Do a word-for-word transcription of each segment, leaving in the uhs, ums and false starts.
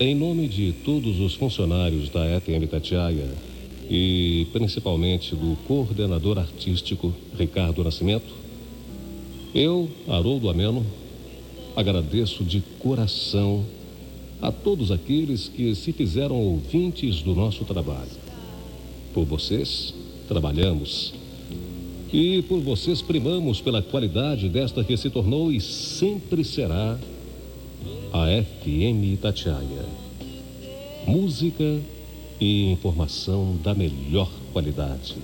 Em nome de todos os funcionários da F M Itatiaia e principalmente do coordenador artístico Ricardo Nascimento, eu, Haroldo Ameno, agradeço de coração a todos aqueles que se fizeram ouvintes do nosso trabalho. Por vocês, trabalhamos. E por vocês primamos pela qualidade desta que se tornou e sempre será a F M Itatiaia. Música e informação da melhor qualidade.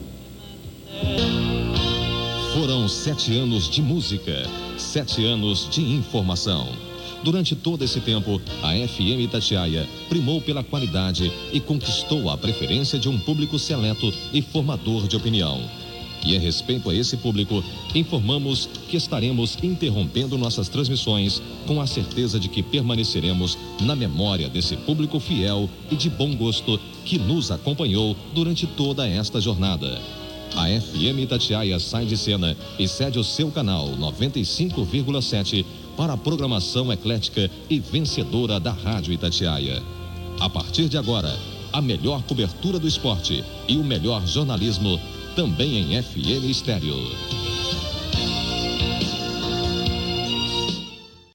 Foram sete anos de música, sete anos de informação. Durante todo esse tempo, a F M Itatiaia primou pela qualidade e conquistou a preferência de um público seleto e formador de opinião. E em respeito a esse público, informamos que estaremos interrompendo nossas transmissões com a certeza de que permaneceremos na memória desse público fiel e de bom gosto que nos acompanhou durante toda esta jornada. A F M Itatiaia sai de cena e cede o seu canal noventa e cinco vírgula sete para a programação eclética e vencedora da Rádio Itatiaia. A partir de agora, a melhor cobertura do esporte e o melhor jornalismo também em F M Estéreo.